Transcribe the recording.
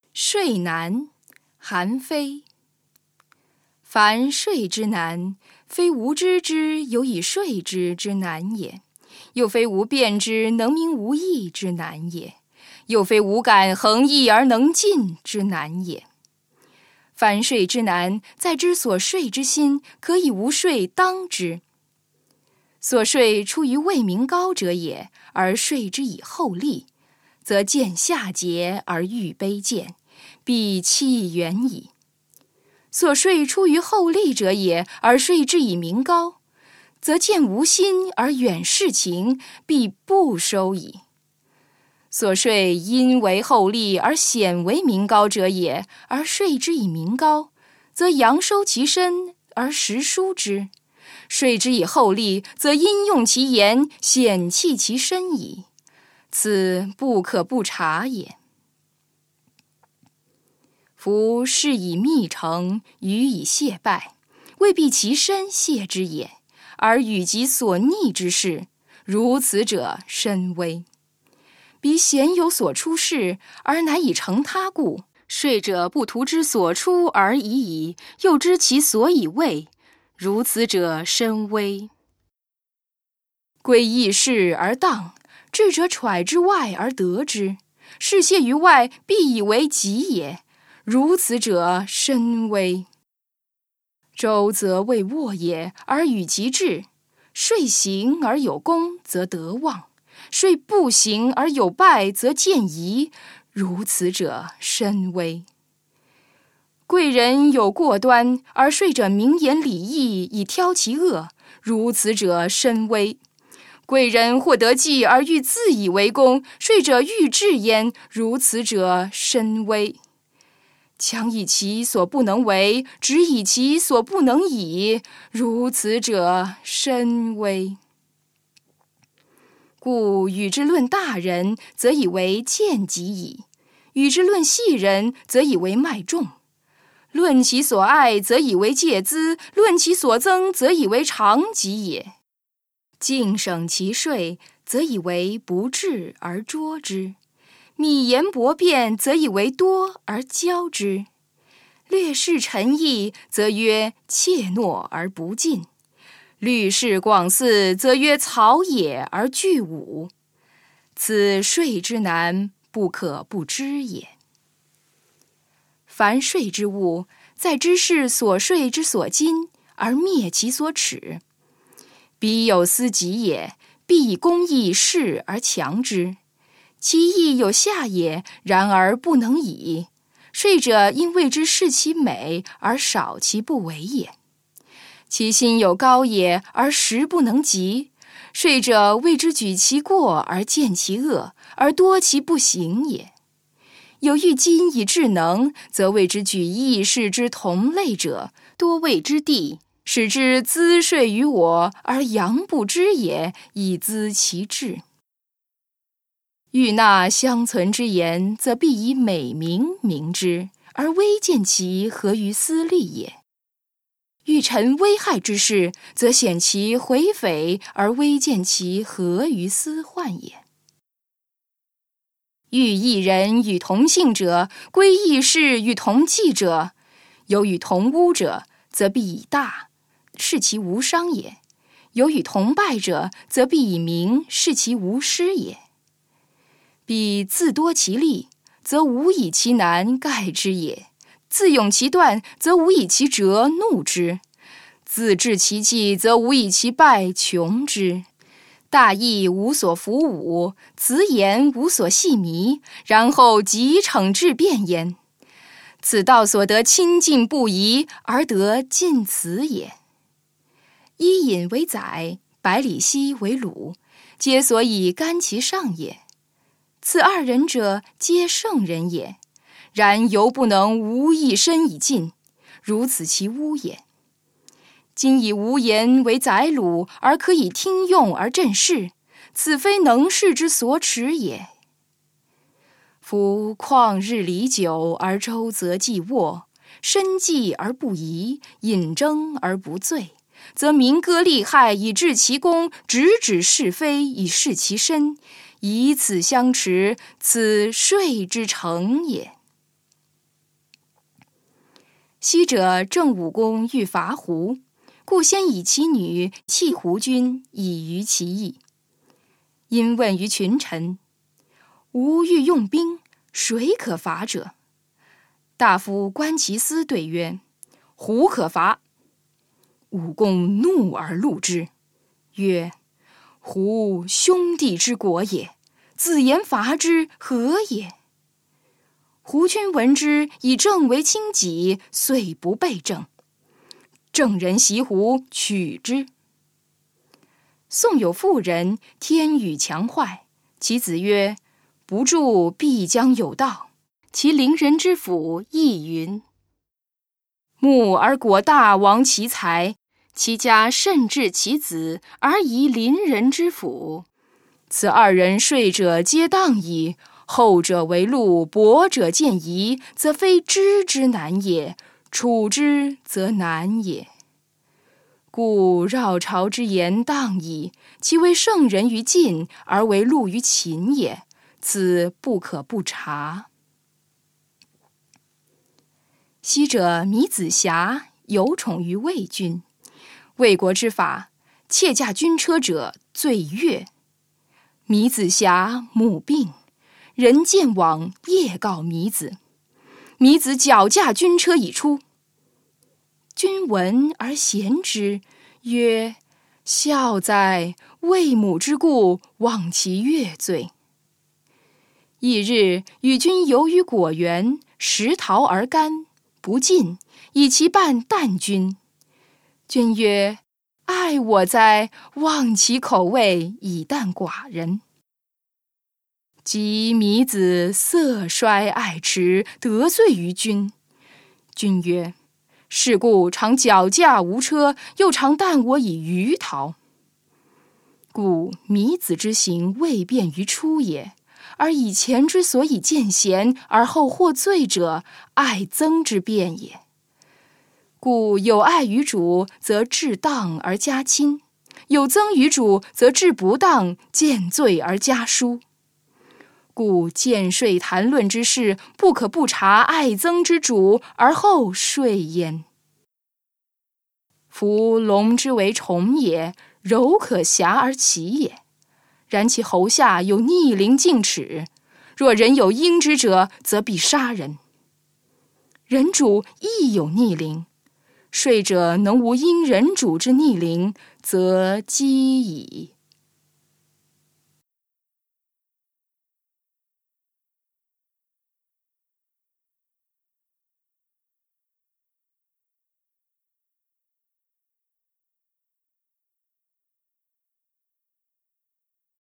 睡难，韩非。凡睡之难，非无知之有以睡之难也，又非无辩之能明无义之难也，又非无感恒毅而能进之难也。凡睡之难，在之所睡之心，可以无睡当之。所睡出于未明高者也，而睡之以后立，则见下节而欲卑贱，必弃远矣。所睡出于后立者也，而睡之以明高，则见无心而远视情，必不收矣。所睡因为后立而显为明高者也，而睡之以明高，则阳收其身而实疏之；睡之以后立，则因用其言，显弃其身矣。此不可不察也。夫事以密成，予以谢败，未必其身谢之也，而与其所逆之事，如此者深微。彼鲜有所出事，而乃以成他故，睡者不图之所出而已矣，又知其所以为，如此者深微。归异事而当，智者揣之外而得之，事泄于外，必以为己也，如此者深微。周则未卧也，而与其志；睡行而有功，则得望；睡不行而有败，则见疑，如此者深微。贵人有过端，而睡者明言礼义以挑其恶，如此者深微。贵人或得计而欲自以为功，睡者欲治焉，如此者深微。强以其所不能为，直以其所不能以，如此者深微。故与之论大人，则以为见己矣；与之论细人，则以为脉重；论其所爱，则以为戒资；论其所增，则以为长疾也。静省其睡，则以为不治而捉之；密言博辩，则以为多而骄之；略事陈毅，则曰怯懦而不进；虑事广肆，则曰草野而具武。此睡之难，不可不知也。凡睡之物，在知是所睡之所矜，而灭其所耻。彼有思己也，必以公义事而强之；其义有下也，然而不能已。睡者因为之视其美，而少其不为也。其心有高也，而实不能及；睡者为之举其过，而见其恶，而多其不行也。有欲今以智能，则为之举义事之同类者，多谓之地，使之资睡于我，而阳不知也，以资其志。欲纳相存之言，则必以美名明之，而微见其合于私利也。欲陈危害之事，则显其回匪，而微见其合于私患也。欲异人与同姓者，归异事与同纪者，有与同污者，则必以大，视其无伤也；有与同败者，则必以明，视其无失也。彼自多其利，则无以其难盖之也；自勇其断，则无以其折怒之；自治其计，则无以其败穷之。大义无所服武，辞言无所细迷，然后即惩治变焉。此道所得亲近不疑，而得近辞也。伊尹为宰，百里奚为虏，皆所以甘其上也。此二人者，皆圣人也，然犹不能无一身以尽，如此其污也。今以无言为宰虏，而可以听用而振事，此非能事之所耻也。夫旷日离久而周则既卧，身寂而不疑，饮鸩而不醉，则民歌利害以治其功，直指是非以事其身，以此相持，此睡之成也。 昔者郑武公欲伐胡，故先以其女弃胡军，以娱其意。因问于群臣：吾欲用兵，谁可伐者？大夫观其思对曰：胡可伐。武公怒而戮之，曰：胡兄弟之国也，子言伐之，何也？胡君闻之，以郑为轻己，遂不备郑。郑人袭胡，取之。宋有妇人，天与强坏，其子曰：不助，必将有道。其邻人之府亦云：目而果大亡其财，其家甚至其子，而夷邻人之府。此二人睡者皆当矣。后者为禄，薄者见夷，则非知之难也，处之则难也。故绕朝之言当矣，其为圣人于晋，而为禄于秦也，此不可不察。昔者糜子瑕有宠于魏君，魏国之法，窃驾军车者罪越。糜子瑕母病，人见往，夜告糜子。糜子脚驾军车以出。君闻而贤之，曰：孝哉！为母之故，忘其越罪。翌日，与君游于果园，食桃而甘，不尽，以其半啖君。君曰：爱我哉！忘其口味，以啖寡人。及糜子色衰爱弛，得罪于君。君曰：是故常脚驾无车，又常啖我以鱼桃。故糜子之行未便于初也，而以前之所以见贤，而后获罪者，爱憎之变也。故有爱于主，则治当而加亲；有憎于主，则治不当，见罪而加疏。故见税谈论之事，不可不察爱憎之主，而后税焉。夫龙之为虫也，柔可挟而起也。然其喉下有逆鳞径齿，若人有应之者，则必杀人。人主亦有逆鳞，税者能无因人主之逆鳞，则饥矣。